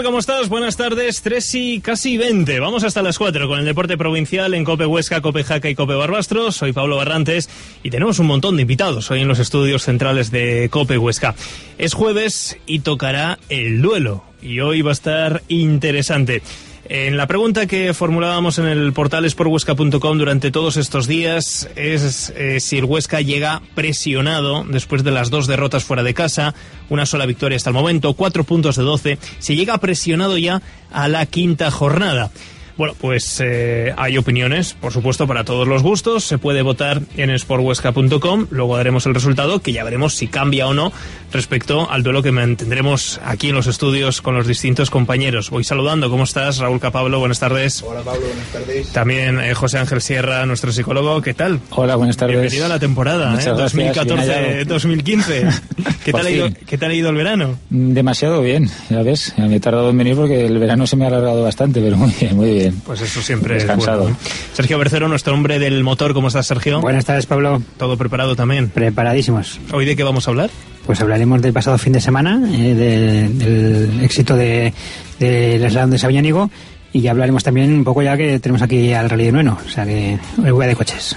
¿cómo estás? Buenas tardes, 3 y casi 20. Vamos hasta las 4 con el deporte provincial en COPE Huesca, COPE Jaca y COPE Barbastro. Soy Pablo Barrantes y tenemos un montón de invitados hoy en los estudios centrales de COPE Huesca. Es jueves y tocará el duelo y hoy va a estar interesante. En la pregunta que formulábamos en el portal sporthuesca.com durante todos estos días es si el Huesca llega presionado después de las 2 derrotas fuera de casa, una sola victoria hasta el momento, 4 puntos de 12, si llega presionado ya a la 5ª jornada. Bueno, pues hay opiniones, por supuesto, para todos los gustos. Se puede votar en sporthuesca.com. Luego daremos el resultado, que ya veremos si cambia o no respecto al duelo que mantendremos aquí en los estudios con los distintos compañeros. Voy saludando. ¿Cómo estás, Raúl Capablo? Buenas tardes. Hola, Pablo. Buenas tardes. También José Ángel Sierra, nuestro psicólogo. ¿Qué tal? Hola, buenas tardes. Bienvenido a la temporada 2014-2015. ¿Qué tal ha ido el verano? Demasiado bien, ya ves. Me he tardado en venir porque el verano se me ha alargado bastante, pero muy bien, muy bien. Pues eso siempre descansado. Es bueno. Sergio Bercero, nuestro hombre del motor. ¿Cómo estás, Sergio? Buenas tardes, Pablo. ¿Todo preparado también? Preparadísimos. ¿Hoy de qué vamos a hablar? Pues hablaremos del pasado fin de semana, del éxito del slalom de Sabiñánigo, y ya hablaremos también un poco ya que tenemos aquí al Rally de Nueno, o sea que hoy voy de coches.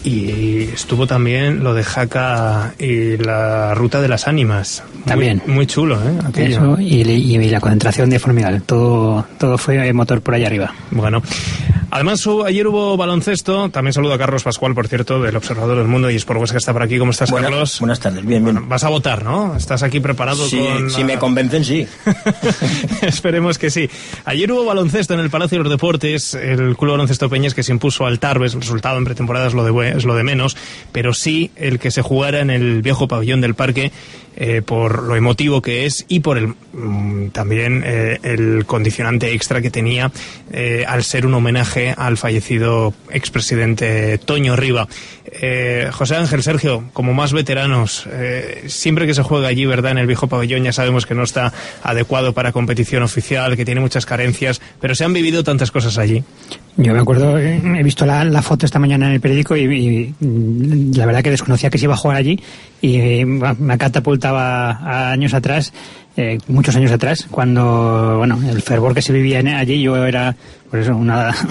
Y estuvo también lo de Jaca y la Ruta de las Ánimas. También. Muy chulo, ¿eh? Aquello. Eso, y la concentración de Formigal. Todo fue motor por allá arriba. Bueno. Además, ayer hubo baloncesto. También saludo a Carlos Pascual, por cierto, del Observador del Mundo y Sport Huesca, que está por aquí. ¿Cómo estás, Carlos? Buenas tardes, bien. Bueno, vas a votar, ¿no? ¿Estás aquí preparado? Sí, si me convencen, sí. Esperemos que sí. Ayer hubo baloncesto en el Palacio de los Deportes. El Club Baloncesto Peñas, que se impuso al Tarbes. El resultado en pretemporada es lo de menos, pero sí el que se jugara en el viejo pabellón del Parque, por lo emotivo que es y por también el condicionante extra que tenía al ser un homenaje al fallecido expresidente Toño Riba. José Ángel, Sergio, como más veteranos, siempre que se juega allí, ¿verdad?, en el viejo pabellón, ya sabemos que no está adecuado para competición oficial, que tiene muchas carencias, pero se han vivido tantas cosas allí. Yo me acuerdo, he visto la foto esta mañana en el periódico y la verdad que desconocía que se iba a jugar allí, y me catapultaba a años atrás, muchos años atrás, cuando, bueno, el fervor que se vivía allí. Yo era, por eso,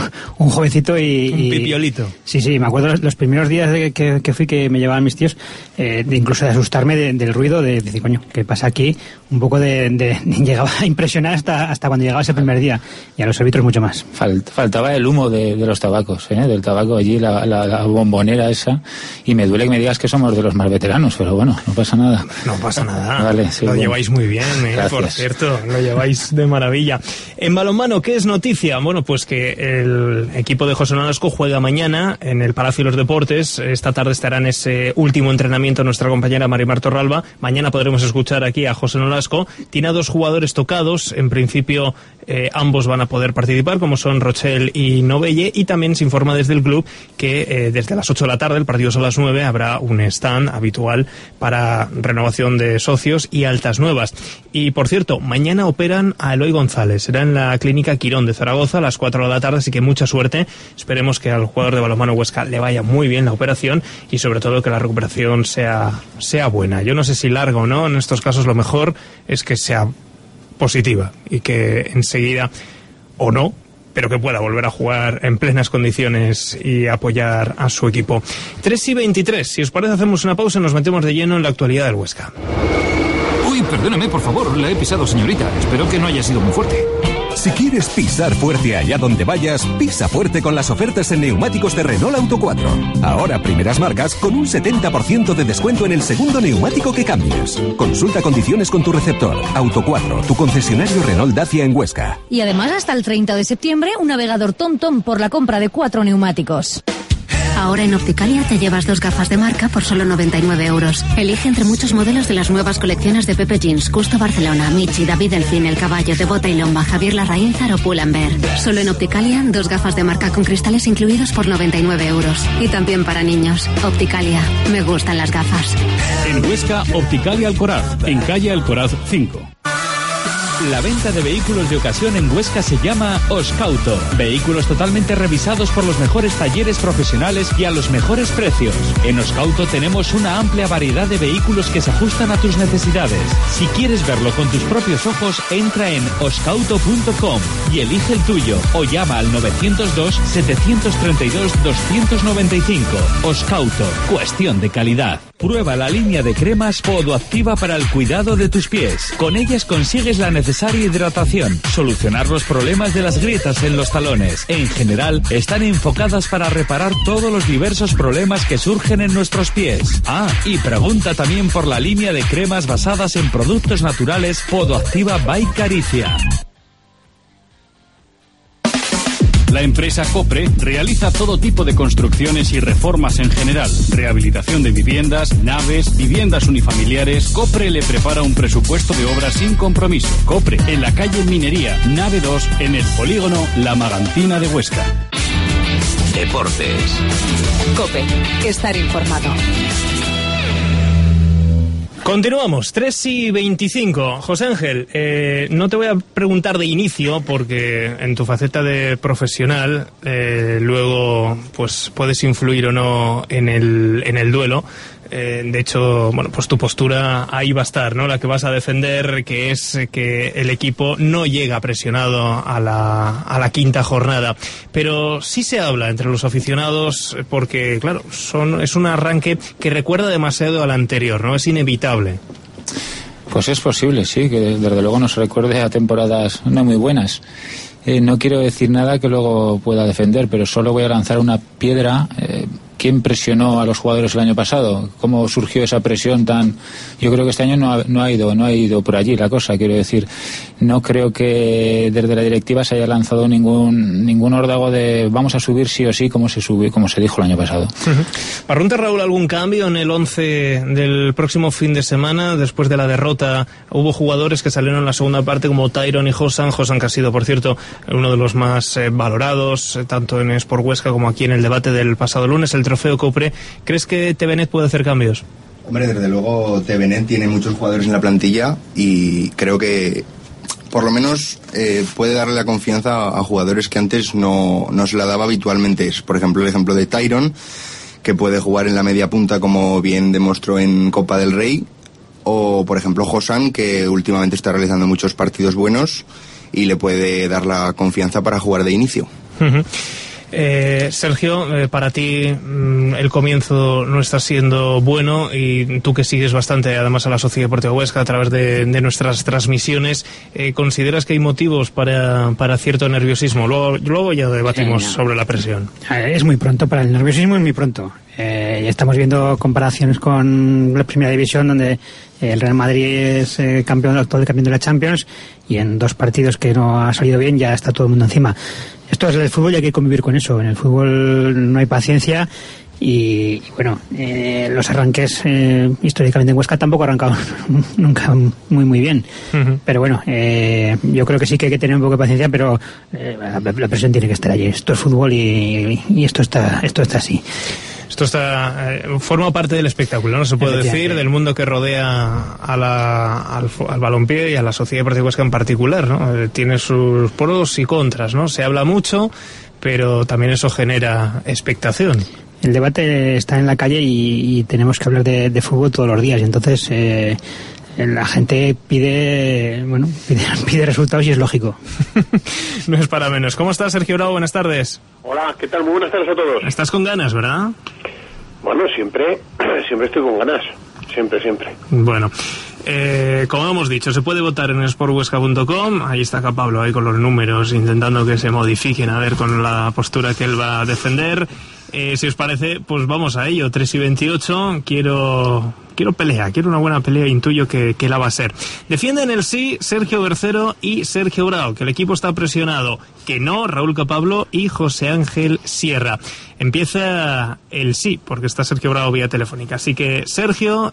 un jovencito y... Un pipiolito. Sí, me acuerdo los primeros días que fui, que me llevaban mis tíos, incluso de asustarme del ruido, de decir, coño, ¿qué pasa aquí? Un poco llegaba a impresionar hasta cuando llegaba ese primer día, y a los árbitros mucho más. Faltaba el humo de los tabacos, del tabaco allí, la bombonera esa, y me duele que me digas que somos de los más veteranos, pero bueno, no pasa nada. No pasa nada. Vale, sí, lo lleváis muy bien, por cierto, lo lleváis de maravilla. En balonmano, ¿qué es noticia? Bueno, pues que el equipo de José Nolasco juega mañana en el Palacio de los Deportes. Esta tarde estará en ese último entrenamiento nuestra compañera Marimar Torralba. Mañana podremos escuchar aquí a José Nolasco. Tiene a 2 jugadores tocados. En principio, ambos van a poder participar, como son Rochel y Novelle, y también se informa desde el club que desde las 8 de la tarde, el partido es a las 9, habrá un stand habitual para renovación de socios y altas nuevas. Y por cierto, mañana operan a Eloy González, será en la Clínica Quirón de Zaragoza a las 4 de la tarde, así que mucha suerte. Esperemos que al jugador de balonmano Huesca le vaya muy bien la operación y sobre todo que la recuperación sea buena. Yo no sé si larga o no, en estos casos lo mejor es que sea positiva y que enseguida, o no, pero que pueda volver a jugar en plenas condiciones y apoyar a su equipo. 3:23, si os parece hacemos una pausa y nos metemos de lleno en la actualidad del Huesca. Uy, perdóname, por favor, la he pisado, señorita. Espero que no haya sido muy fuerte. Si quieres pisar fuerte allá donde vayas, pisa fuerte con las ofertas en neumáticos de Renault Auto 4. Ahora primeras marcas con un 70% de descuento en el segundo neumático que cambies. Consulta condiciones con tu receptor. Auto 4, tu concesionario Renault Dacia en Huesca. Y además hasta el 30 de septiembre un navegador TomTom por la compra de 4 neumáticos. Ahora en Opticalia te llevas 2 gafas de marca por solo 99 euros. Elige entre muchos modelos de las nuevas colecciones de Pepe Jeans, Custo Barcelona, Michi, David Delfín, El Caballo, de Bota y Lomba, Javier Larraínzar o Pull&Bear. Solo en Opticalia, 2 gafas de marca con cristales incluidos por 99 euros. Y también para niños. Opticalia, me gustan las gafas. En Huesca, Opticalia Alcoraz, en calle Alcoraz 5. La venta de vehículos de ocasión en Huesca se llama Oscauto. Vehículos totalmente revisados por los mejores talleres profesionales y a los mejores precios. En Oscauto tenemos una amplia variedad de vehículos que se ajustan a tus necesidades. Si quieres verlo con tus propios ojos, entra en oscauto.com y elige el tuyo o llama al 902-732-295. Oscauto, cuestión de calidad. Prueba la línea de cremas Podoactiva para el cuidado de tus pies. Con ellas consigues la necesaria hidratación, solucionar los problemas de las grietas en los talones. En general, están enfocadas para reparar todos los diversos problemas que surgen en nuestros pies. Ah, y pregunta también por la línea de cremas basadas en productos naturales Podoactiva by Caricia. La empresa Copre realiza todo tipo de construcciones y reformas en general. Rehabilitación de viviendas, naves, viviendas unifamiliares. Copre le prepara un presupuesto de obras sin compromiso. Copre, en la calle Minería, nave 2, en el polígono La Magantina de Huesca. Deportes. COPE. Estar informado. Continuamos, 3:25. José Ángel, no te voy a preguntar de inicio porque en tu faceta de profesional luego pues puedes influir o no en el duelo. De hecho, bueno, pues tu postura ahí va a estar, ¿no? La que vas a defender, que es que el equipo no llega presionado a la quinta jornada. Pero sí se habla entre los aficionados porque, claro, es un arranque que recuerda demasiado al anterior, ¿no? Es inevitable. Pues es posible, sí, que desde luego nos recuerde a temporadas no muy buenas. No quiero decir nada que luego pueda defender, pero solo voy a lanzar una piedra. ¿Quién presionó a los jugadores el año pasado? ¿Cómo surgió esa presión tan...? Yo creo que este año no ha ido por allí la cosa, quiero decir. No creo que desde la directiva se haya lanzado ningún órdago de vamos a subir sí o sí como se dijo el año pasado. ¿Parrunte, Raúl, algún cambio en el 11 del próximo fin de semana? Después de la derrota hubo jugadores que salieron en la segunda parte como Tyron y Josan que ha sido, por cierto, uno de los más valorados, tanto en Sport Huesca como aquí en el debate del pasado lunes, el trofeo Copre. ¿Crees que Tevenet puede hacer cambios? Hombre, desde luego Tevenet tiene muchos jugadores en la plantilla y creo que por lo menos puede darle la confianza a jugadores que antes no se la daba habitualmente. Por ejemplo, el ejemplo de Tyron, que puede jugar en la media punta como bien demostró en Copa del Rey, o por ejemplo Josan, que últimamente está realizando muchos partidos buenos y le puede dar la confianza para jugar de inicio. Sergio, para ti el comienzo no está siendo bueno y tú que sigues bastante además a la Sociedad Deportiva Huesca a través de nuestras transmisiones, ¿consideras que hay motivos para cierto nerviosismo? Luego ya debatimos sobre la presión. Es muy pronto para el nerviosismo, es muy pronto. Ya estamos viendo comparaciones con la Primera División, donde el Real Madrid es actual campeón de la Champions, y en 2 partidos que no ha salido bien ya está todo el mundo encima. Esto es el fútbol y hay que convivir con eso. En el fútbol no hay paciencia y bueno, los arranques históricamente en Huesca tampoco han arrancado nunca muy bien. Pero bueno, yo creo que sí que hay que tener un poco de paciencia, pero la presión tiene que estar allí. Esto es fútbol y esto está así. Esto forma parte del espectáculo, ¿no? Se puede decir, del mundo que rodea al balompié y a la Sociedad Deportiva Huesca en particular, ¿no? Tiene sus pros y contras, ¿no? Se habla mucho, pero también eso genera expectación. El debate está en la calle y tenemos que hablar de fútbol todos los días, y entonces la gente pide resultados y es lógico. No es para menos. ¿Cómo estás, Sergio Bravo? Buenas tardes. Hola, ¿qué tal? Muy buenas tardes a todos. Estás con ganas, ¿verdad? Bueno, siempre estoy con ganas. Siempre. Bueno, como hemos dicho, se puede votar en sporthuesca.com. Ahí está acá Pablo, ahí con los números, intentando que se modifiquen, a ver, con la postura que él va a defender. Si os parece, pues vamos a ello. 3:28, quiero pelea, quiero una buena pelea, intuyo que la va a ser. Defienden el sí Sergio Bercero y Sergio Bravo, que el equipo está presionado, que no Raúl Capablo y José Ángel Sierra. Empieza el sí, porque está Sergio Bravo vía telefónica. Así que Sergio,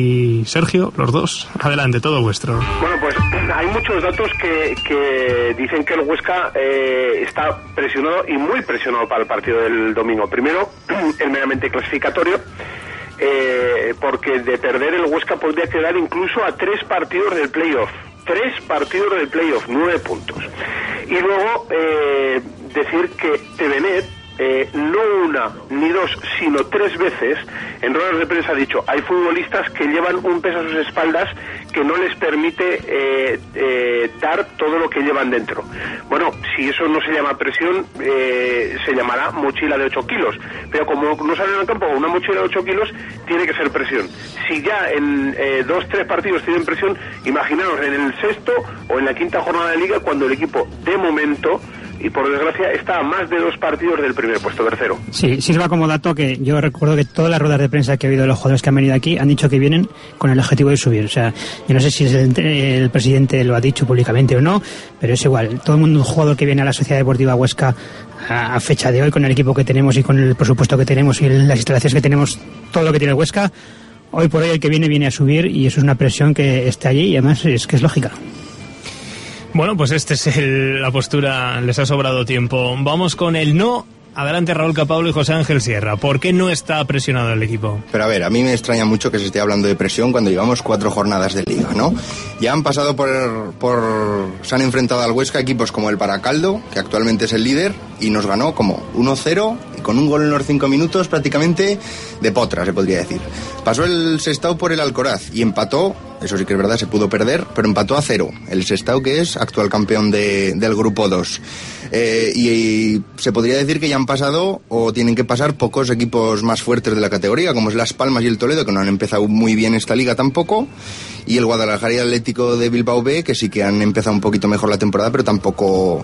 los dos, adelante, todo vuestro. Bueno, pues hay muchos datos que dicen que el Huesca está presionado y muy presionado para el partido del domingo. Primero, el meramente clasificatorio, porque de perder el Huesca podría quedar incluso a 3 partidos del playoff. 3 partidos del playoff, 9 puntos. Y luego decir que Tevenet, no una ni dos, sino 3 veces en ruedas de prensa ha dicho: hay futbolistas que llevan un peso a sus espaldas que no les permite dar todo lo que llevan dentro. Bueno, si eso no se llama presión, se llamará mochila de 8 kilos, pero como no salen al campo con una mochila de 8 kilos, tiene que ser presión. Si ya en 2-3 partidos tienen presión, imaginaos en el 6º o en la 5ª jornada de liga, cuando el equipo, de momento, y por desgracia, está a más de 2 partidos del primer puesto, tercero. Sí, sirva como dato que yo recuerdo que todas las ruedas de prensa que ha habido de los jugadores que han venido aquí han dicho que vienen con el objetivo de subir. O sea, yo no sé si el presidente lo ha dicho públicamente o no, pero es igual. Todo el mundo, un jugador que viene a la Sociedad Deportiva Huesca a fecha de hoy, con el equipo que tenemos y con el presupuesto que tenemos y las instalaciones que tenemos, todo lo que tiene el Huesca, hoy por hoy el que viene a subir, y eso es una presión que esté allí y además es que es lógica. Bueno, pues esta es la postura, les ha sobrado tiempo. Vamos con el no. Adelante, Raúl Capablo y José Ángel Sierra. ¿Por qué no está presionado el equipo? Pero a ver, a mí me extraña mucho que se esté hablando de presión cuando llevamos 4 jornadas de liga, ¿no? Ya han pasado se han enfrentado al Huesca equipos como el Baracaldo, que actualmente es el líder, y nos ganó como 1-0, y con un gol en los 5 minutos prácticamente de potra, se podría decir. Pasó el Sestao por el Alcoraz y empató, eso sí que es verdad, se pudo perder, pero empató a 0. El Sestao, que es actual campeón del grupo 2. Y se podría decir que ya han pasado, o tienen que pasar, pocos equipos más fuertes de la categoría, como es Las Palmas y el Toledo, que no han empezado muy bien esta liga tampoco, y el Guadalajara y el Atlético de Bilbao B, que sí que han empezado un poquito mejor la temporada, pero tampoco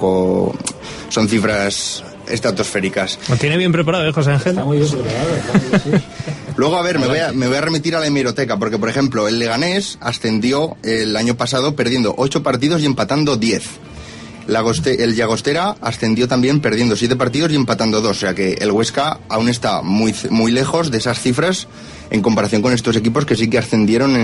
son cifras estratosféricas. Lo tiene bien preparado, José Ángel. Está muy bien preparado, sí. Luego, a ver, me voy a remitir a la hemeroteca, porque, por ejemplo, el Leganés ascendió el año pasado perdiendo 8 partidos y empatando 10. El Llagostera ascendió también perdiendo 7 partidos y empatando 2. O sea que el Huesca aún está muy, muy lejos de esas cifras en comparación con estos equipos que sí que ascendieron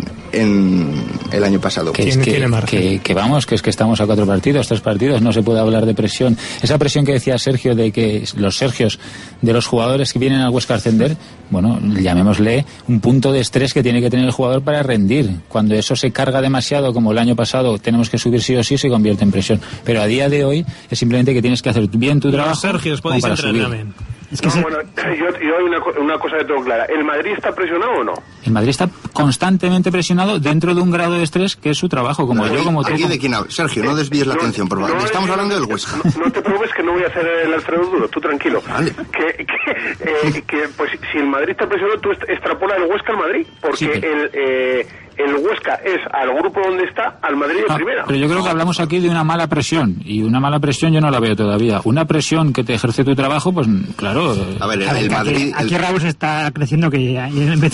en el año pasado. Que estamos a 4 partidos, 3 partidos, no se puede hablar de presión. Esa presión que decía Sergio, de que los Sergios de los jugadores que vienen al Huesca a ascender, bueno, llamémosle un punto de estrés que tiene que tener el jugador para rendir. Cuando eso se carga demasiado, como el año pasado, tenemos que subir sí o sí, se convierte en presión. Pero a día de hoy es simplemente que tienes que hacer bien tu trabajo. Los Sergios podéis entrar también. Es que bueno, yo hay una cosa que tengo clara. ¿El Madrid está presionado o no? El Madrid está constantemente presionado dentro de un grado de estrés que es su trabajo, como yo, como tú. ¿Aquí de quién habla? Sergio, no desvíes la atención, por favor. Estamos hablando del Huesca. No te preocupes, que no voy a hacer el Alfredo duro, tú tranquilo. Vale. Pues si el Madrid está presionado, tú extrapola el Huesca al Madrid, porque sí, el Huesca es al grupo donde está, al Madrid de primera. Pero yo creo que hablamos aquí de una mala presión, y una mala presión yo no la veo todavía. Una presión que te ejerce tu trabajo, pues claro. A ver, el Madrid... Aquí Raúl se está creciendo, que ya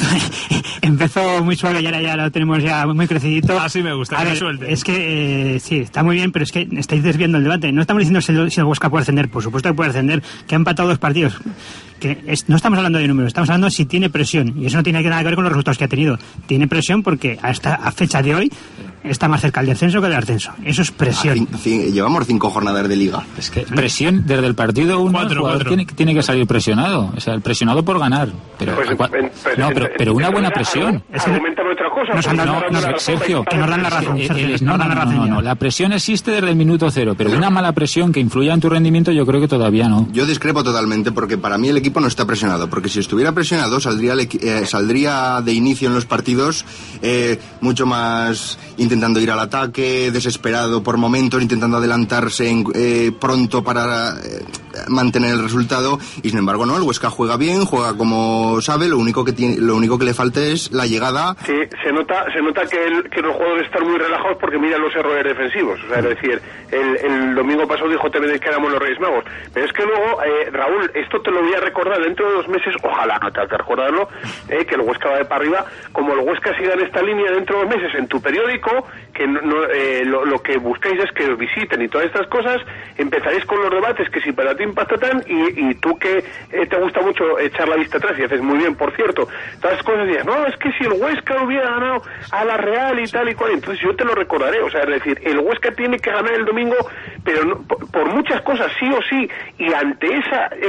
empezó muy suave y ahora ya lo tenemos ya muy crecidito. Así me gusta, que me suelte. Es que sí, está muy bien, pero es que estáis desviando el debate. No estamos diciendo si el Huesca puede ascender, por supuesto que puede ascender, que ha empatado 2 partidos. No estamos hablando de números, estamos hablando si tiene presión, y eso no tiene nada que ver con los resultados que ha tenido. Tiene presión porque a fecha de hoy está más cerca el descenso que del ascenso. Eso es presión. Llevamos 5 jornadas de liga. Es que presión desde el partido 1, el jugador tiene que salir presionado. O sea, el presionado por ganar. Pero, pero una buena presión. Argumentame otra cosa. Sergio, que nos dan la razón. No. La presión existe desde el minuto 0, pero una mala presión que influya en tu rendimiento, yo creo que todavía no. Yo discrepo totalmente, porque para mí el equipo no está presionado, porque si estuviera presionado saldría de inicio en los partidos mucho más intentando ir al ataque, desesperado por momentos, intentando adelantarse pronto para mantener el resultado, y sin embargo no, el Huesca juega bien, juega como sabe, lo único que le falta es la llegada. Sí, se nota que los jugadores están muy relajados porque miran los errores defensivos. O sea, es decir, el domingo pasado dijo TVD que éramos los Reyes Magos, pero es que luego, Raúl, esto te lo voy a recordar dentro de 2 meses, ojalá no te hagas recordarlo, que el Huesca va de para arriba. Como el Huesca siga en esta línea dentro de 2 meses en tu periódico, que lo que buscáis es que os visiten y todas estas cosas, empezaréis con los debates que si para ti impacta tan, y tú que te gusta mucho echar la vista atrás, y haces muy bien, por cierto, todas las cosas dices, no, es que si el Huesca hubiera ganado a la Real y tal y cual, entonces yo te lo recordaré. O sea, es decir, el Huesca tiene que ganar el domingo, pero no, por muchas cosas, sí o sí, y ante esa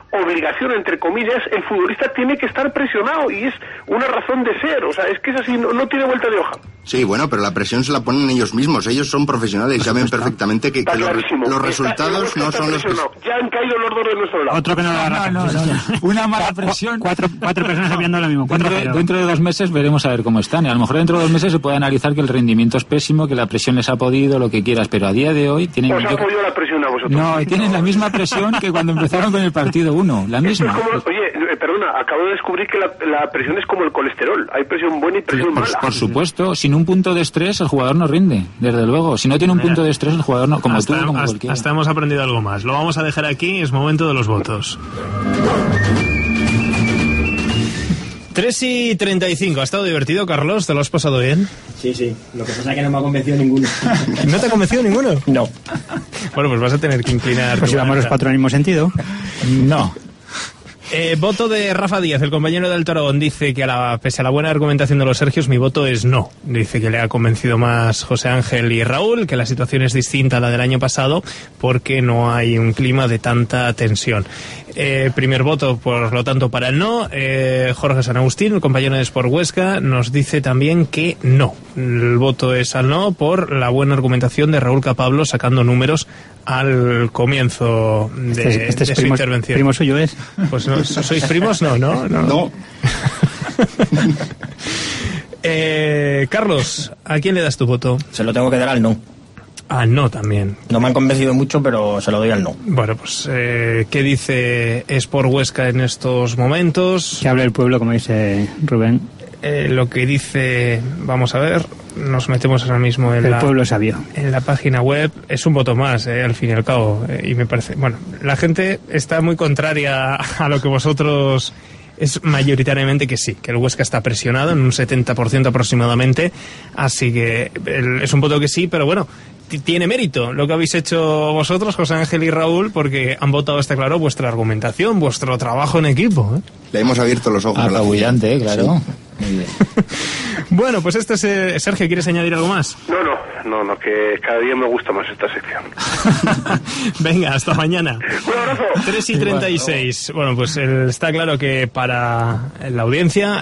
obligación, entre comillas, el futbolista tiene que estar presionado y es una razón de ser, o sea, es que es así, no tiene vuelta de hoja. Sí, bueno, pero la presión se la ponen ellos mismos, ellos son profesionales, saben perfectamente que los resultados no son los que... Ya han caído los dos de nuestro lado. Otro que no da la razón. Una mala presión. Cuatro personas hablando lo mismo. Dentro de 2 meses veremos a ver cómo están, y a lo mejor dentro de 2 meses se puede analizar que el rendimiento es pésimo, que la presión les ha podido, lo que quieras, pero a día de hoy tienen... ¿Os ha podido la presión a vosotros? No, tienen la misma presión que cuando empezaron con el partido 1, la misma. Oye, perdona, acabo de descubrir que la presión es como el colesterol, hay presión buena y presión mala. Por supuesto, sin un punto de estrés el jugador no rinde, desde luego. Si no tiene un punto de estrés el jugador no, como tú, como cualquiera. Hasta hemos aprendido algo más. Lo vamos a dejar aquí, es momento de los votos. 3:35, ¿ha estado divertido, Carlos? ¿Te lo has pasado bien? Sí, lo que pasa es que no me ha convencido ninguno. ¿No te ha convencido ninguno? No. Bueno, pues vas a tener que inclinar. Pues si vamos los 4 en el mismo sentido. No. Voto de Rafa Díaz, el compañero del Toragón, dice que pese a la buena argumentación de los Sergios, mi voto es no. Dice que le ha convencido más José Ángel y Raúl, que la situación es distinta a la del año pasado porque no hay un clima de tanta tensión. Primer voto, por lo tanto, para el no. Jorge San Agustín, el compañero de Sport Huesca, nos dice también que no. El voto es al no por la buena argumentación de Raúl Capablo, sacando números al comienzo de su intervención. ¿Primo suyo es? Pues no, ¿sois primos? No. Carlos, ¿a quién le das tu voto? Se lo tengo que dar al no. Al no también. No me han convencido mucho, pero se lo doy al no. Bueno, pues, ¿qué dice Sport Huesca en estos momentos? Que hable el pueblo, como dice Rubén. Lo que dice, vamos a ver, nos metemos ahora mismo en pueblo sabio. En la página web, es un voto más, al fin y al cabo, y me parece, bueno, la gente está muy contraria a lo que vosotros, es mayoritariamente que sí, que el Huesca está presionado en un 70% aproximadamente, así que es un voto que sí, pero bueno, tiene mérito lo que habéis hecho vosotros, José Ángel y Raúl, porque han votado, está claro, vuestra argumentación, vuestro trabajo en equipo, ¿eh? Le hemos abierto los ojos. Apabullante, claro. Sí. Muy bien. Bueno, pues este es Sergio, ¿quieres añadir algo más? No, que cada día me gusta más esta sección. Venga, hasta mañana. Un abrazo. 3:36. Bueno, pues está claro que para la audiencia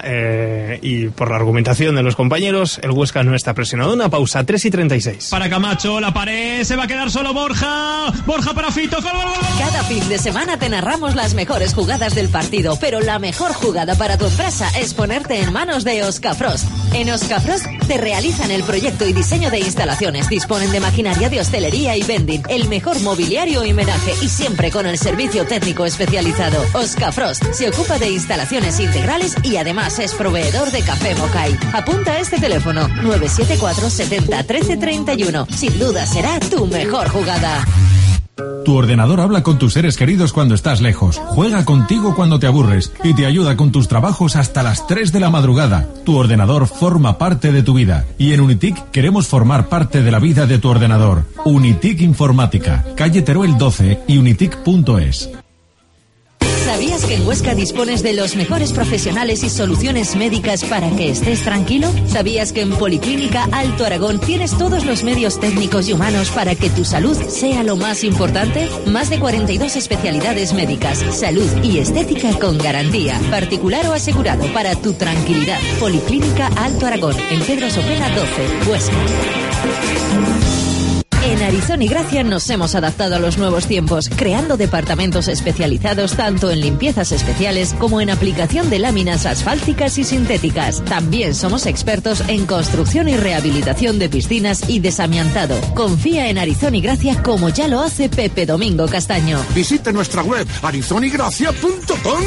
y por la argumentación de los compañeros, el Huesca no está presionado. Una pausa, 3:36. Para Camacho, la pared, se va a quedar solo Borja para Fito. ¡Gol! Cada fin de semana te narramos las mejores jugadas del partido, pero la mejor jugada para tu empresa es ponerte en manos de Oscafrost. En Oscafrost te realizan el proyecto y diseño de instalaciones, disponen de maquinaria de hostelería y vending, el mejor mobiliario y menaje, y siempre con el servicio técnico especializado. Oscafrost se ocupa de instalaciones integrales y además es proveedor de café Mocay. Apunta a este teléfono 974 70 13 31. Sin duda será tu mejor jugada. Tu ordenador habla con tus seres queridos cuando estás lejos, juega contigo cuando te aburres y te ayuda con tus trabajos hasta las 3 de la madrugada. Tu ordenador forma parte de tu vida y en Unitic queremos formar parte de la vida de tu ordenador. Unitic Informática, calle Teruel 12 y unitic.es. ¿Sabías que en Huesca dispones de los mejores profesionales y soluciones médicas para que estés tranquilo? ¿Sabías que en Policlínica Alto Aragón tienes todos los medios técnicos y humanos para que tu salud sea lo más importante? Más de 42 especialidades médicas, salud y estética con garantía. Particular o asegurado para tu tranquilidad. Policlínica Alto Aragón, en Pedro Sopena 12, Huesca. En Arizona y Gracia nos hemos adaptado a los nuevos tiempos, creando departamentos especializados tanto en limpiezas especiales como en aplicación de láminas asfálticas y sintéticas. También somos expertos en construcción y rehabilitación de piscinas y desamiantado. Confía en Arizona y Gracia como ya lo hace Pepe Domingo Castaño. Visite nuestra web arizonigracia.com.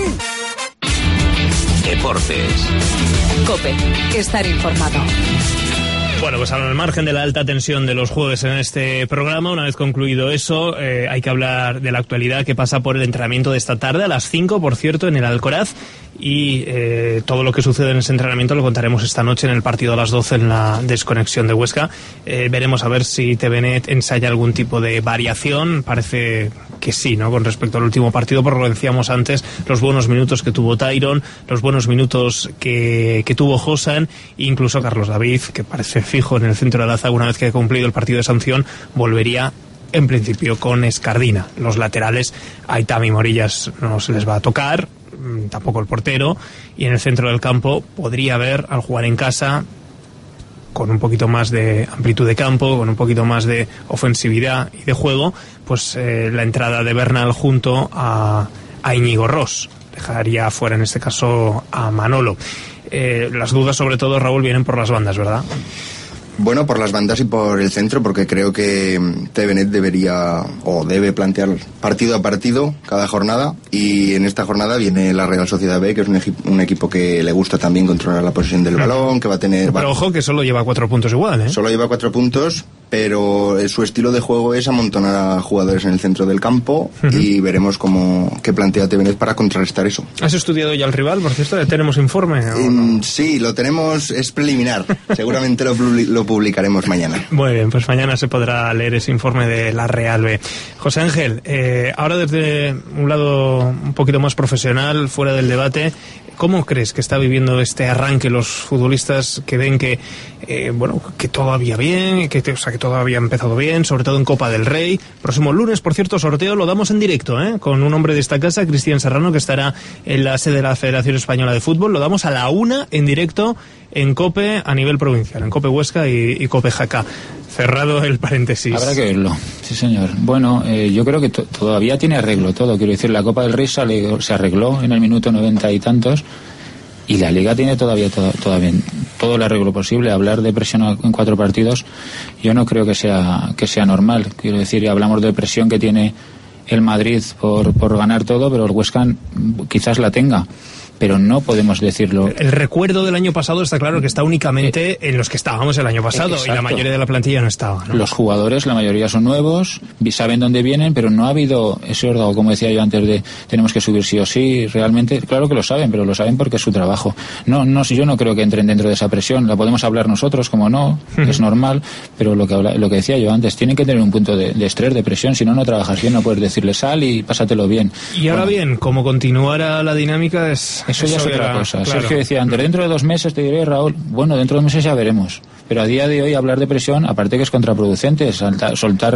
Deportes. COPE. Estar informado. Bueno, pues al margen de la alta tensión de los jueves en este programa, una vez concluido eso, hay que hablar de la actualidad que pasa por el entrenamiento de esta tarde, a las 5, por cierto, en el Alcoraz, y todo lo que sucede en ese entrenamiento lo contaremos esta noche en el partido a las 12 en la desconexión de Huesca. Veremos a ver si TVNet ensaya algún tipo de variación, parece que sí, ¿no? Con respecto al último partido, porque lo decíamos antes, los buenos minutos que tuvo Tyron, los buenos minutos que tuvo Josan, incluso Carlos David, que parece fijo en el centro de la zaga una vez que ha cumplido el partido de sanción, volvería en principio con Escardina. Los laterales, Aitami y Morillas no se les va a tocar, tampoco el portero, y en el centro del campo podría haber, al jugar en casa, con un poquito más de amplitud de campo, con un poquito más de ofensividad y de juego, pues la entrada de Bernal junto a Íñigo Ross. Dejaría fuera en este caso a Manolo. Las dudas sobre todo, Raúl, vienen por las bandas, ¿verdad? Bueno, por las bandas y por el centro, porque creo que TVNet debe plantear partido a partido cada jornada, y en esta jornada viene la Real Sociedad B, que es un equipo que le gusta también controlar la posesión del balón, que va a tener... Pero ojo que solo lleva 4 puntos igual, ¿eh? Solo lleva 4 puntos, pero su estilo de juego es amontonar a jugadores en el centro del campo, y veremos qué plantea TVNet para contrarrestar eso. ¿Has estudiado ya al rival, por cierto? ¿Tenemos informe? No? Sí, lo tenemos, es preliminar. Seguramente lo publicaremos mañana. Muy bien, pues mañana se podrá leer ese informe de la Real B. José Ángel, ahora desde un lado un poquito más profesional, fuera del debate, ¿cómo crees que está viviendo este arranque los futbolistas que ven que todo había bien, que todo había empezado bien, sobre todo en Copa del Rey? Próximo lunes, por cierto, sorteo lo damos en directo, con un hombre de esta casa, Cristian Serrano, que estará en la sede de la Federación Española de Fútbol. Lo damos a la 1 en directo en COPE a nivel provincial, en COPE Huesca y COPE Jaca. Cerrado el paréntesis. Habrá que verlo, sí señor. Bueno, yo creo que todavía tiene arreglo todo. Quiero decir, la Copa del Rey se arregló en el minuto 90 y tantos, y la Liga tiene todavía todo el arreglo posible. Hablar de presión en 4 partidos, yo no creo que sea normal. Quiero decir, hablamos de presión que tiene el Madrid por ganar todo, pero el Huesca quizás la tenga, pero no podemos decirlo. El recuerdo del año pasado está claro que está únicamente en los que estábamos el año pasado. Exacto. Y la mayoría de la plantilla no estaba, ¿no? Los jugadores, la mayoría son nuevos, saben dónde vienen, pero no ha habido ese órdago, como decía yo antes, de tenemos que subir sí o sí. Realmente, claro que lo saben, pero lo saben porque es su trabajo. Yo no creo que entren dentro de esa presión. La podemos hablar nosotros, como no, es normal, pero lo que decía yo antes, tienen que tener un punto de estrés, de presión, si no trabajas bien, no puedes decirle sal y pásatelo bien. Y ahora bien, como continuara la dinámica Eso ya es otra cosa. Claro. Sergio decía antes, dentro de 2 meses te diré, Raúl, bueno, dentro de 2 meses ya veremos. Pero a día de hoy hablar de presión, aparte que es contraproducente, soltar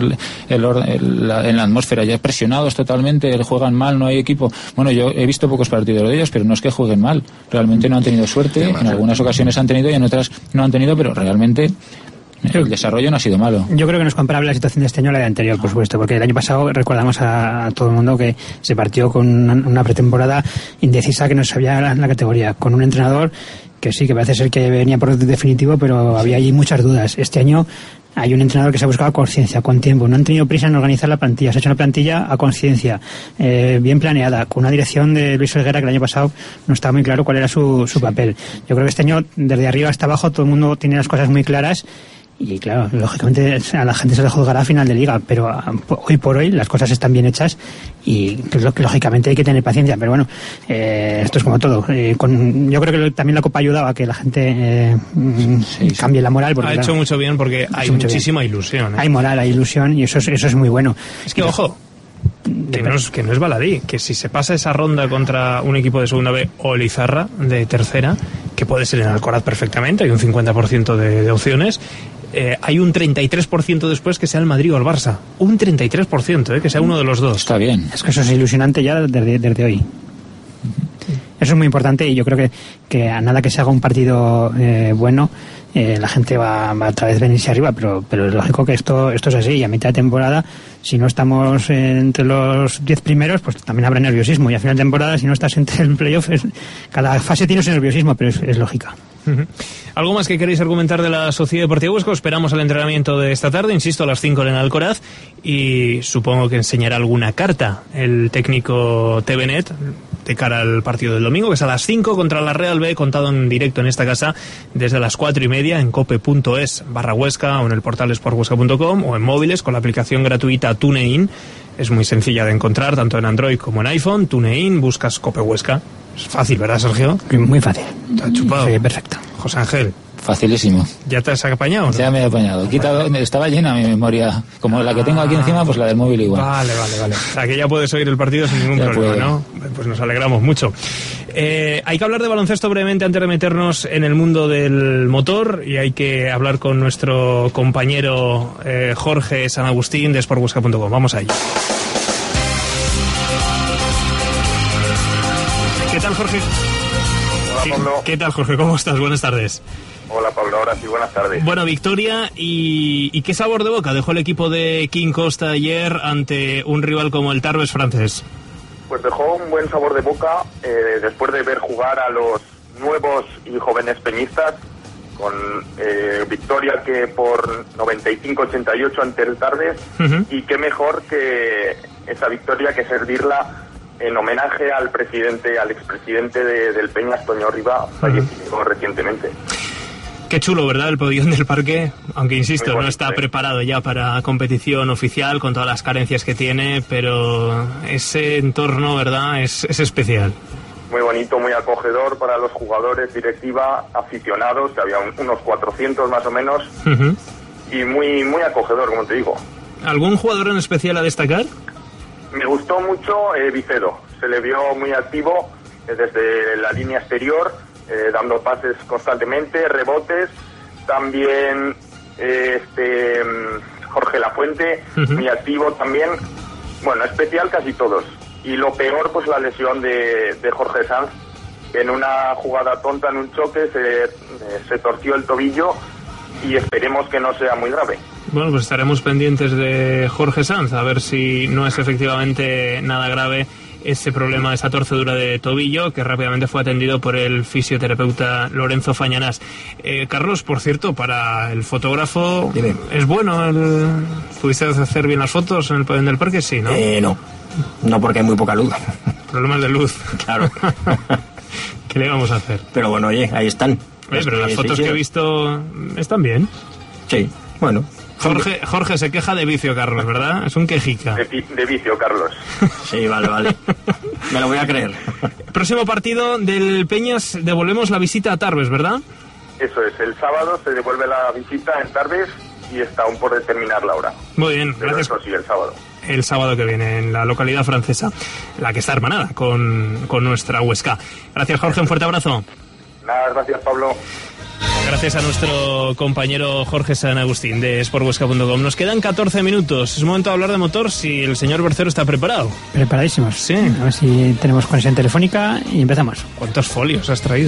en la atmósfera, ya presionados totalmente, juegan mal, no hay equipo. Bueno, yo he visto pocos partidos de ellos, pero no es que jueguen mal. Realmente no han tenido suerte, en algunas ocasiones han tenido y en otras no han tenido, pero realmente el desarrollo no ha sido malo. Yo creo que no es comparable la situación de este año a la de anterior, por supuesto, porque el año pasado recordamos a todo el mundo que se partió con una pretemporada indecisa, que no sabía la categoría, con un entrenador que sí, que parece ser que venía por definitivo, pero había allí muchas dudas. Este año hay un entrenador que se ha buscado a conciencia, con tiempo. No han tenido prisa en organizar la plantilla. Se ha hecho una plantilla a conciencia, bien planeada, con una dirección de Luis Helguera que el año pasado no estaba muy claro cuál era su papel. Yo creo que este año, desde arriba hasta abajo, todo el mundo tiene las cosas muy claras. Y claro, lógicamente a la gente se le juzgará a final de liga, pero hoy por hoy las cosas están bien hechas y creo que lógicamente hay que tener paciencia. Pero bueno, esto es como todo. Yo creo que también la Copa ayudaba a que la gente cambie la moral. Porque, ha hecho mucho bien porque hay muchísima ilusión. Hay moral, hay ilusión y eso es muy bueno. Es que, ojo, que no es baladí, que si se pasa esa ronda contra un equipo de segunda B o Lizarra de tercera, que puede ser en Alcoraz perfectamente, hay un 50% de opciones, hay un 33% después que sea el Madrid o el Barça. Un 33%, que sea uno de los dos. Está bien. Es que eso es ilusionante ya desde hoy. Eso es muy importante y yo creo que a nada que se haga un partido bueno, la gente va a otra vez venirse arriba, pero es lógico que esto es así, y a mitad de temporada, si no estamos entre los 10 primeros, pues también habrá nerviosismo, y a final de temporada, si no estás entre el playoff, cada fase tiene su nerviosismo, pero es lógica. ¿Algo más que queréis argumentar de la Sociedad Deportiva Huesca? Esperamos al entrenamiento de esta tarde, insisto, a las 5 en Alcoraz, y supongo que enseñará alguna carta el técnico TVNet de cara al partido del domingo, que es a las 5 contra la Real B, contado en directo en esta casa desde las 4:30 en cope.es/Huesca o en el portal sporthuesca.com o en móviles con la aplicación gratuita TuneIn. Es muy sencilla de encontrar tanto en Android como en iPhone. TuneIn, buscas Cope Huesca. Es fácil, ¿verdad, Sergio? Muy fácil. Te ha chupado. Sí, perfecto. José Ángel. Facilísimo. ¿Ya te has apañado, no? Ya me he apañado. Estaba llena mi memoria. Como la que tengo aquí encima, pues la del móvil igual. Vale. O sea, que ya puedes oír el partido sin ningún problema, ¿no? Pues nos alegramos mucho. Hay que hablar de baloncesto brevemente antes de meternos en el mundo del motor, y hay que hablar con nuestro compañero Jorge San Agustín de sporthuesca.com. Vamos a ello. ¿Qué tal, Jorge? Hola, Pablo. ¿Qué tal, Jorge? ¿Cómo estás? Buenas tardes. Hola, Pablo. Ahora sí, buenas tardes. Bueno, victoria y ¿qué sabor de boca dejó el equipo de Quim Costa ayer ante un rival como el Tarbes francés? Pues dejó un buen sabor de boca después de ver jugar a los nuevos y jóvenes peñistas con victoria que por 95-88 ante el Tarbes. Y qué mejor que esa victoria que servirla en homenaje al expresidente del Peñas, Toño Riba, fallecido recientemente. Qué chulo, ¿verdad? El pabellón del parque, aunque insisto, bonito, no está preparado ya para competición oficial con todas las carencias que tiene, pero ese entorno, ¿verdad? Es especial. Muy bonito, muy acogedor para los jugadores, directiva, aficionados, que había unos 400 más o menos, y muy, muy acogedor, como te digo. ¿Algún jugador en especial a destacar? Me gustó mucho Vicedo, se le vio muy activo desde la línea exterior, dando pases constantemente, rebotes, también Jorge Lafuente, muy activo también, bueno, especial casi todos. Y lo peor, pues la lesión de Jorge Sanz, que en una jugada tonta, en un choque, se torció el tobillo, y esperemos que no sea muy grave. Bueno, pues estaremos pendientes de Jorge Sanz, a ver si no es efectivamente nada grave ese problema, esa torcedura de tobillo, que rápidamente fue atendido por el fisioterapeuta Lorenzo Fañanás. Carlos, por cierto, para el fotógrafo, dime, ¿es bueno ¿pudiste hacer bien las fotos en el pabellón del parque? Sí, ¿no? No, porque hay muy poca luz. Problemas de luz. Claro. ¿Qué le vamos a hacer? Pero bueno, oye, ahí están. Pero las fotos que he visto están bien. Sí, bueno. Jorge se queja de vicio, Carlos, ¿verdad? Es un quejica. De vicio, Carlos. Sí, vale. Me lo voy a creer. Próximo partido del Peñas, devolvemos la visita a Tarbes, ¿verdad? Eso es, el sábado se devuelve la visita en Tarbes y está aún por determinar la hora. Muy bien, gracias. Pero eso sí, el sábado. El sábado que viene, en la localidad francesa, la que está hermanada con nuestra Huesca. Gracias, Jorge, un fuerte abrazo. Nada, gracias, Pablo. Gracias a nuestro compañero Jorge San Agustín de sporthuesca.com. Nos quedan 14 minutos. Es momento de hablar de motor, si el señor Bercero está preparado. Preparadísimos. Sí. A ver si tenemos conexión telefónica y empezamos. ¿Cuántos folios has traído,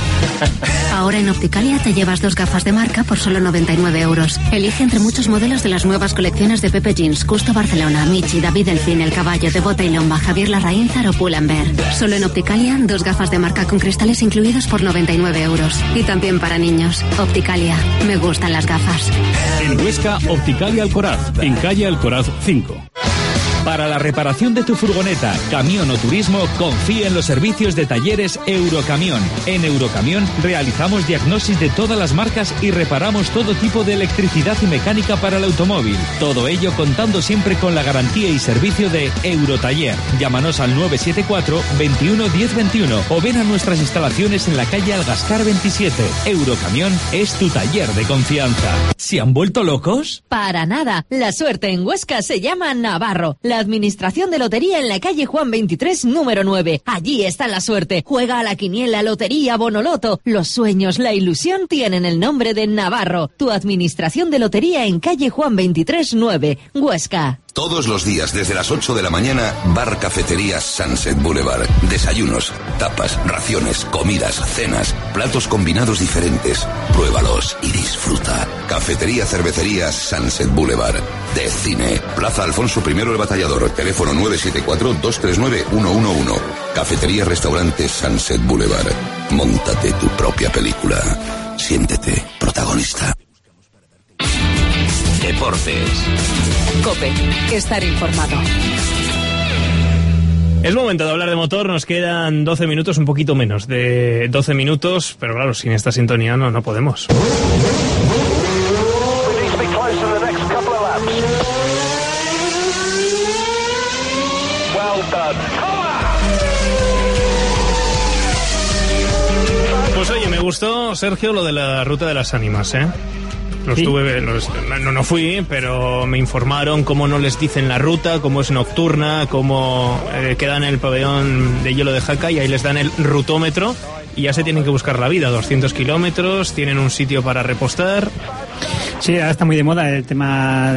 Ahora en Opticalia te llevas 2 gafas de marca por solo 99 euros. Elige entre muchos modelos de las nuevas colecciones de Pepe Jeans, Custo Barcelona, Michi, David Delfín, El Caballo, de Bota y Lomba, Javier Larraínzar o Pull&Bear. Solo en Opticalia, 2 gafas de marca con cristales incluidos por 99 euros. Y también para niños. Opticalia. Me gustan las gafas. En Huesca, Opticalia Alcoraz. En calle Alcoraz 5. Para la reparación de tu furgoneta, camión o turismo, confía en los servicios de talleres Eurocamión. En Eurocamión realizamos diagnosis de todas las marcas y reparamos todo tipo de electricidad y mecánica para el automóvil. Todo ello contando siempre con la garantía y servicio de Eurotaller. Llámanos al 974 21 10 21 o ven a nuestras instalaciones en la calle Algascar 27. Eurocamión es tu taller de confianza. ¿Se han vuelto locos? Para nada. La suerte en Huesca se llama Navarro. La administración de lotería en la calle Juan 23, número 9. Allí está la suerte. Juega a la quiniela, lotería, bonoloto. Los sueños, la ilusión tienen el nombre de Navarro. Tu administración de lotería en calle Juan 23, 9. Huesca. Todos los días, desde las 8 de la mañana, Bar Cafetería Sunset Boulevard. Desayunos, tapas, raciones, comidas, cenas, platos combinados diferentes. Pruébalos y disfruta. Cafetería Cervecería Sunset Boulevard. De cine. Plaza Alfonso I el Batallador. Teléfono 974-239-111. Cafetería Restaurante Sunset Boulevard. Móntate tu propia película. Siéntete protagonista. Deportes. COPE. Estar informado. Es momento de hablar de motor. Nos quedan 12 minutos, un poquito menos de 12 minutos, pero claro, sin esta sintonía no podemos. Pues oye, me gustó, Sergio, lo de la ruta de las ánimas, ¿eh? No fui, pero me informaron cómo no les dicen la ruta, cómo es nocturna, cómo quedan en el pabellón de hielo de Jaca, y ahí les dan el rutómetro y ya se tienen que buscar la vida. 200 kilómetros, tienen un sitio para repostar. Sí, ahora está muy de moda el tema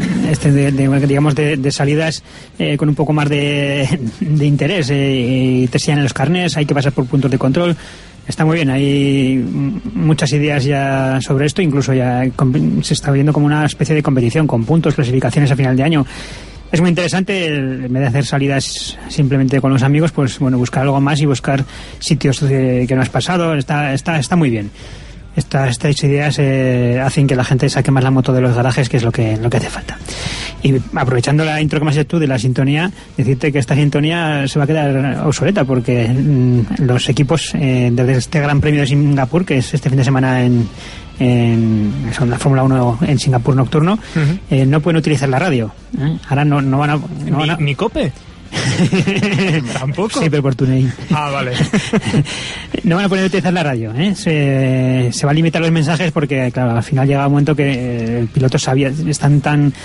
de salidas con un poco más de interés, y te enseñan en los carnés, hay que pasar por puntos de control. Está muy bien, hay muchas ideas ya sobre esto, incluso ya se está viendo como una especie de competición con puntos, clasificaciones a final de año. Es muy interesante, en vez de hacer salidas simplemente con los amigos, pues bueno, buscar algo más y buscar sitios que no has pasado. Está muy bien. Estas ideas hacen que la gente saque más la moto de los garajes, que es lo que hace falta. Y aprovechando la intro que me has hecho tú de la sintonía, decirte que esta sintonía se va a quedar obsoleta, porque los equipos desde este Gran Premio de Singapur, que es este fin de semana en la Fórmula 1 en Singapur nocturno, no pueden utilizar la radio. Ahora no van a... ¿Ni COPE? ¿Tampoco? Sí, pero por TuneIn. Ah, vale. No van a poder utilizar la radio, ¿eh? Se va a limitar los mensajes porque, claro, al final llega un momento que el piloto están tan...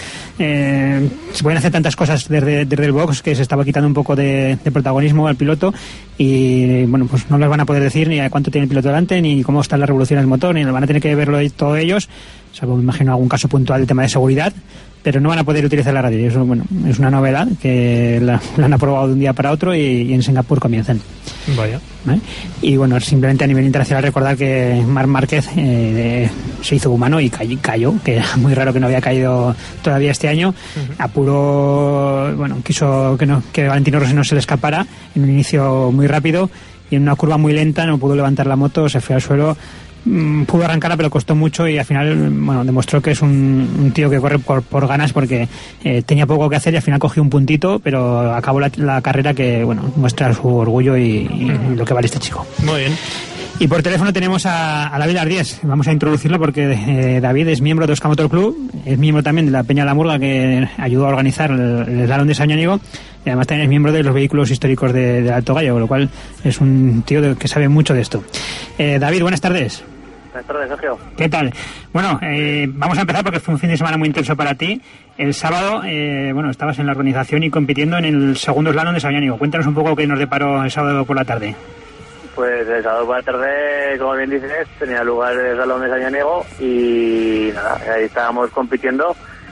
se pueden hacer tantas cosas desde el box que se estaba quitando un poco de protagonismo al piloto, y, bueno, pues no les van a poder decir ni a cuánto tiene el piloto delante, ni cómo está la revolución del motor, ni van a tener que verlo todos ellos, salvo, me imagino, algún caso puntual del tema de seguridad, pero no van a poder utilizar la radio. Y eso, bueno, es una novedad que la han aprobado de un día para otro, y en Singapur comienzan. Vaya. Y bueno, simplemente a nivel internacional recordar que Marc Márquez se hizo humano y cayó, que era muy raro que no había caído todavía este año. Apuró, bueno, quiso que Valentino Rossi no se le escapara en un inicio muy rápido, y en una curva muy lenta no pudo levantar la moto, se fue al suelo. Pudo arrancarla, pero costó mucho, y al final, bueno, demostró que es un tío que corre por ganas, porque tenía poco que hacer y al final cogió un puntito, pero acabó la carrera, que, bueno, muestra su orgullo y lo que vale este chico. Muy bien. Y por teléfono tenemos a David Ardiés. Vamos a introducirlo porque David es miembro de Euskal Motor Club, es miembro también de la Peña La Murga, que ayudó a organizar el slalom de Sañónigo, y además también es miembro de los vehículos históricos del Alto Gallo, con lo cual es un tío que sabe mucho de esto. David, buenas tardes. Buenas tardes, Sergio. ¿Qué tal? Bueno, vamos a empezar porque fue un fin de semana muy intenso para ti. El sábado, bueno, estabas en la organización y compitiendo en el segundo slalom de Sañónigo. Cuéntanos un poco qué nos deparó el sábado por la tarde. Pues el sábado por la tarde, como bien dices, tenía lugar el slalom de Sañónigo, y nada, ahí estábamos compitiendo,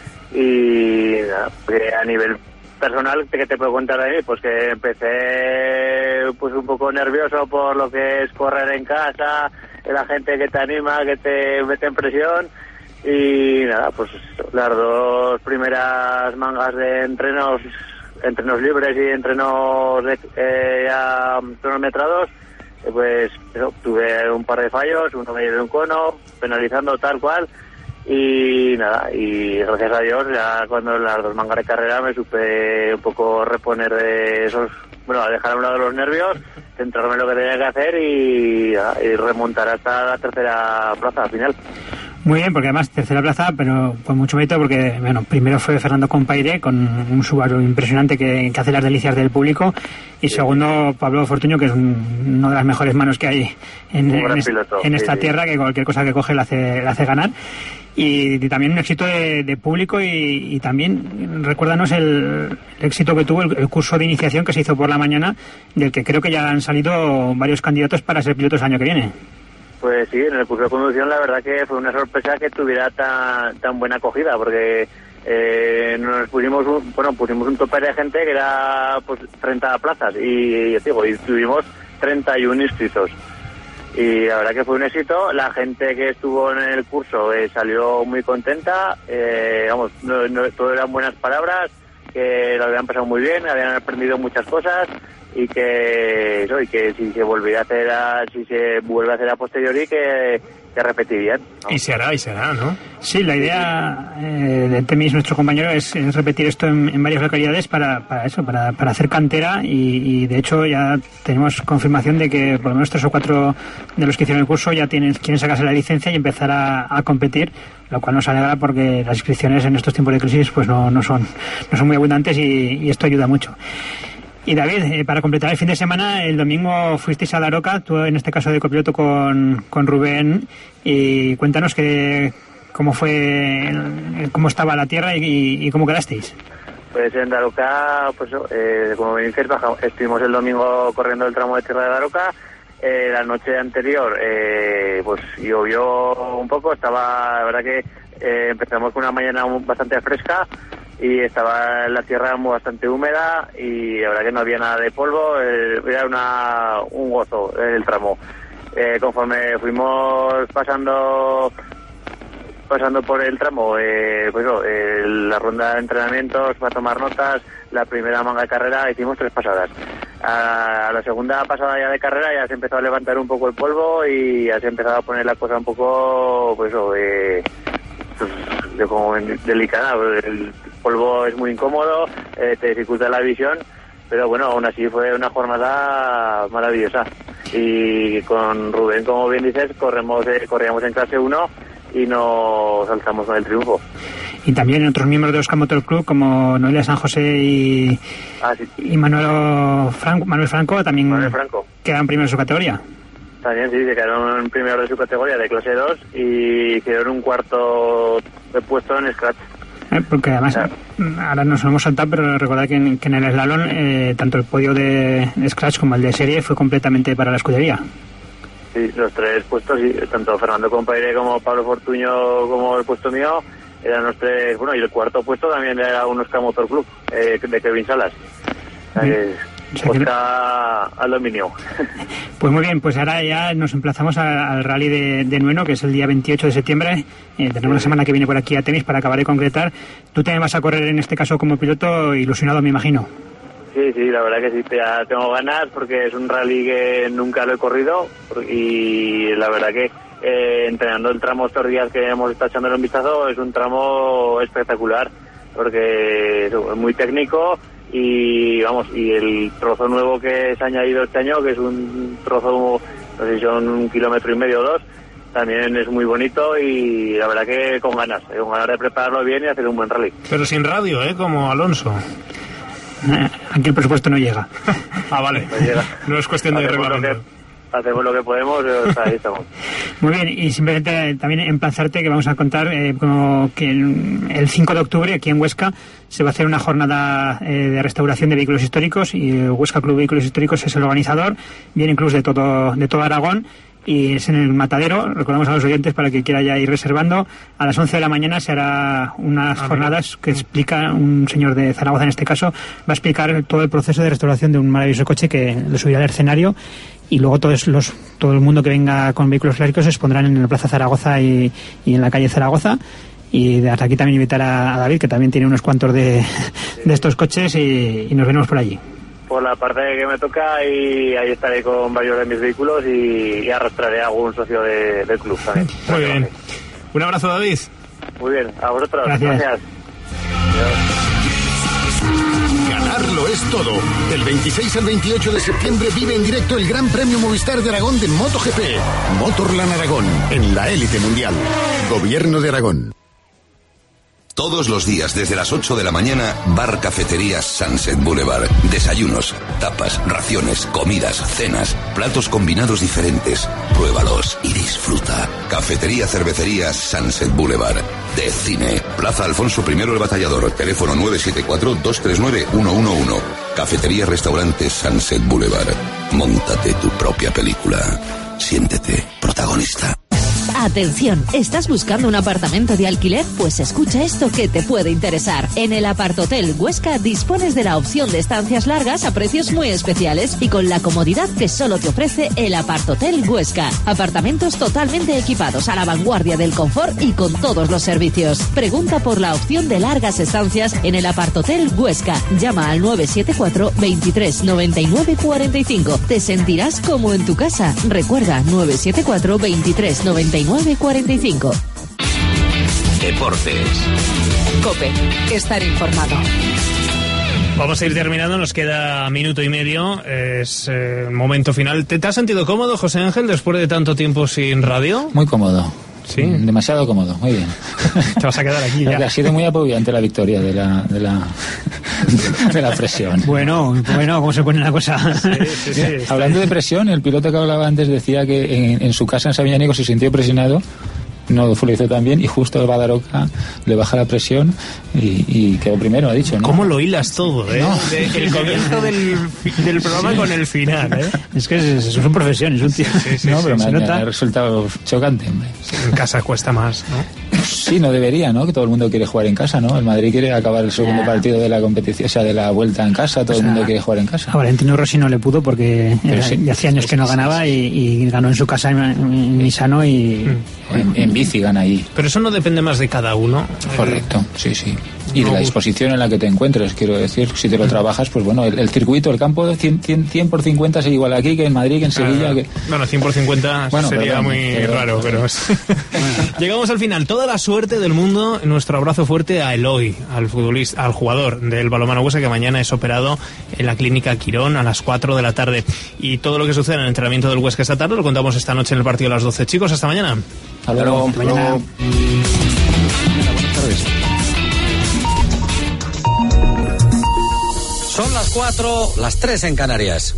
y nada, a nivel personal, ¿qué te puedo contar de mí? Pues que empecé pues un poco nervioso por lo que es correr en casa, la gente que te anima, que te mete en presión, y nada, pues las dos primeras mangas de entrenos libres y entrenos ya cronometrados, pues eso, tuve un par de fallos, uno me dio un cono, penalizando tal cual, y nada, y gracias a Dios ya cuando las dos mangas de carrera me supe un poco reponer de esos, bueno, a dejar a un lado los nervios, centrarme en lo que tenía que hacer y remontar hasta la tercera plaza final. Muy bien, porque además tercera plaza, pero con mucho mérito, porque bueno, primero fue Fernando Compaire con un Subaru impresionante que hace las delicias del público, y segundo Pablo Fortuño, que es una de las mejores manos que hay en esta tierra, que cualquier cosa que coge le hace ganar. Y también un éxito de público, y también recuérdanos el éxito que tuvo el curso de iniciación que se hizo por la mañana, del que creo que ya han salido varios candidatos para ser pilotos el año que viene. Pues sí, en el curso de conducción la verdad que fue una sorpresa que tuviera tan buena acogida, porque nos pusimos un tope de gente que era pues 30 plazas, y tuvimos 31 inscritos. Y la verdad que fue un éxito. La gente que estuvo en el curso salió muy contenta, todo eran buenas palabras, que lo habían pasado muy bien, habían aprendido muchas cosas, y que si se vuelve a hacer a posteriori, que repetirían, ¿no? Y se hará, ¿no? Sí, la idea de Temis, nuestro compañero, es repetir esto en varias localidades para hacer cantera, y de hecho ya tenemos confirmación de que por lo menos 3 o 4 de los que hicieron el curso ya quieren sacarse la licencia y empezar a competir, lo cual nos alegra porque las inscripciones en estos tiempos de crisis pues no son muy abundantes, y esto ayuda mucho. Y David, para completar el fin de semana, el domingo fuisteis a Daroca, tú en este caso de copiloto con Rubén, y cuéntanos ¿Cómo fue, cómo estaba la tierra y cómo quedasteis? Pues en Daroca, pues como bien dices, estuvimos el domingo corriendo el tramo de tierra de Daroca. La noche anterior pues llovió un poco, la verdad que empezamos con una mañana bastante fresca y estaba la tierra bastante húmeda y la verdad que no había nada de polvo, era un gozo el tramo. Conforme fuimos pasando por el tramo, la ronda de entrenamientos para tomar notas, la primera manga de carrera hicimos 3 pasadas. A la segunda pasada ya de carrera ya se empezó a levantar un poco el polvo y ya se empezaba a poner la cosa un poco, como delicada. El polvo es muy incómodo, te dificulta la visión, pero bueno, aún así fue una jornada maravillosa. Y con Rubén, como bien dices, corríamos en clase 1 y nos alzamos con el triunfo. Y también otros miembros de Oscar Motor Club como Noelia San José y Manuel Franco también quedaron primeros de su categoría. También sí, se quedaron primeros de su categoría de clase 2 y hicieron un cuarto de puesto en Scratch. Porque además, ahora nos lo hemos saltado, pero recordad que en el slalom tanto el podio de Scratch como el de serie fue completamente para la escudería. Sí, los 3 puestos, sí, tanto Fernando Compaire como Pablo Fortuño como el puesto mío, eran los 3, y el cuarto puesto también era un Oscar Motor Club, de Kevin Salas. Oscar al dominio. Pues muy bien, pues ahora ya nos emplazamos al rally de Nueno, que es el día 28 de septiembre. Tenemos la semana que viene por aquí a Temis para acabar de concretar. Tú también vas a correr en este caso como piloto, ilusionado me imagino. Sí, la verdad que sí, ya tengo ganas porque es un rally que nunca lo he corrido y la verdad que entrenando el tramo estos días que hemos estado echándole un vistazo es un tramo espectacular porque es muy técnico y el trozo nuevo que se ha añadido este año, que es un trozo, no sé si son 1,5 kilómetros o 2, también es muy bonito y la verdad que con ganas de prepararlo bien y hacer un buen rally. Pero sin radio, como Alonso. Aquí el presupuesto no llega. Vale. No es cuestión de reglamento. Hacemos lo que podemos, ahí estamos. Muy bien, y simplemente también emplazarte que vamos a contar como que el 5 de octubre aquí en Huesca se va a hacer una jornada de restauración de vehículos históricos y el Huesca Club Vehículos Históricos es el organizador, vienen clubs de todo Aragón y es en el Matadero. Recordamos a los oyentes para que quiera ya ir reservando. A las 11 de la mañana se hará unas jornadas que explica un señor de Zaragoza, en este caso, va a explicar todo el proceso de restauración de un maravilloso coche que lo subirá al escenario y luego todo el mundo que venga con vehículos clásicos se expondrán en la Plaza Zaragoza y en la calle Zaragoza. Y hasta aquí también invitar a David, que también tiene unos cuantos de estos coches y nos veremos por allí. Por la parte que me toca y ahí estaré con varios de mis vehículos y arrastraré a algún socio del club también. Muy bien. Un abrazo, David. Muy bien, a vosotros. Gracias. Ganarlo es todo. Del 26 al 28 de septiembre vive en directo el Gran Premio Movistar de Aragón de MotoGP. Motorland Aragón, en la élite mundial. Gobierno de Aragón. Todos los días desde las 8 de la mañana, Bar Cafetería Sunset Boulevard. Desayunos, tapas, raciones, comidas, cenas, platos combinados diferentes. Pruébalos y disfruta. Cafetería Cervecería Sunset Boulevard. De cine. Plaza Alfonso I el Batallador. Teléfono 974-239-111. Cafetería Restaurante Sunset Boulevard. Móntate tu propia película. Siéntete protagonista. Atención, ¿estás buscando un apartamento de alquiler? Pues escucha esto que te puede interesar. En el Apartotel Huesca dispones de la opción de estancias largas a precios muy especiales y con la comodidad que solo te ofrece el Apartotel Huesca. Apartamentos totalmente equipados a la vanguardia del confort y con todos los servicios. Pregunta por la opción de largas estancias en el Apartotel Huesca. Llama al 974 23 99 45. Te sentirás como en tu casa. Recuerda, 974 23 99 45. Deportes. COPE. Estar informado. Vamos a ir terminando, nos queda minuto y medio, es momento final. ¿Te has sentido cómodo, José Ángel, después de tanto tiempo sin radio? Muy cómodo. Sí. Demasiado cómodo, muy bien. Te vas a quedar aquí ya. Ha sido muy apabullante la victoria de la presión. Bueno, ¿cómo se pone la cosa? Sí. Hablando de presión, el piloto que hablaba antes decía que en su casa en Sabiñánigo se sintió presionado no lo hizo tan bien, y justo el Badaroka le baja la presión y quedó primero, ha dicho, ¿no? ¿Cómo lo hilas todo, eh? No. El comienzo del programa con el final, ¿eh? Es que son profesiones, un tío. No, pero me ha resultado chocante, hombre. En casa cuesta más, ¿no? Sí, no debería, ¿no? Que todo el mundo quiere jugar en casa, ¿no? El Madrid quiere acabar el segundo partido de la competición, o sea, de la vuelta en casa, todo el mundo quiere jugar en casa. A Valentino Rossi no le pudo porque hacía años que no ganaba y ganó en su casa en Misano y... En bici gana ahí. Pero eso no depende más de cada uno. Correcto, sí. Y de la disposición en la que te encuentres, quiero decir, si te lo trabajas, pues bueno, el circuito, el campo 100 por 50 es igual aquí que en Madrid, que en Sevilla. Bueno, 100 por 50 sería muy raro, pero... Llegamos al final. Toda la suerte del mundo. Nuestro abrazo fuerte a Eloy, al futbolista, al jugador del balonmano Huesca, que mañana es operado en la clínica Quirón a las 4 de la tarde. Y todo lo que sucede en el entrenamiento del Huesca esta tarde lo contamos esta noche en el partido a las 12. Chicos, hasta mañana. Hasta luego. Mañana. Buenas tardes. Son las 4, las 3 en Canarias.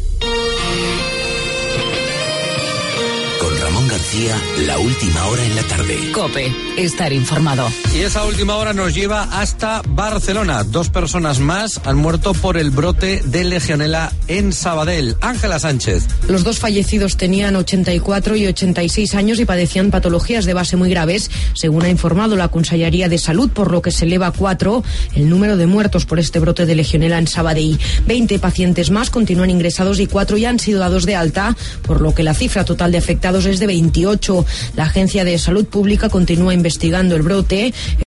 Con Ramón García, la última hora en la tarde. COPE, estar informado. Y esa última hora nos lleva hasta Barcelona. 2 personas más han muerto por el brote de Legionela en Sabadell. Ángela Sánchez. Los 2 fallecidos tenían 84 y 86 años y padecían patologías de base muy graves, según ha informado la Consellería de Salud, por lo que se eleva a 4 el número de muertos por este brote de Legionela en Sabadell. 20 pacientes más continúan ingresados y 4 ya han sido dados de alta, por lo que la cifra total de afectados es de 28. La Agencia de Salud Pública continúa investigando el brote.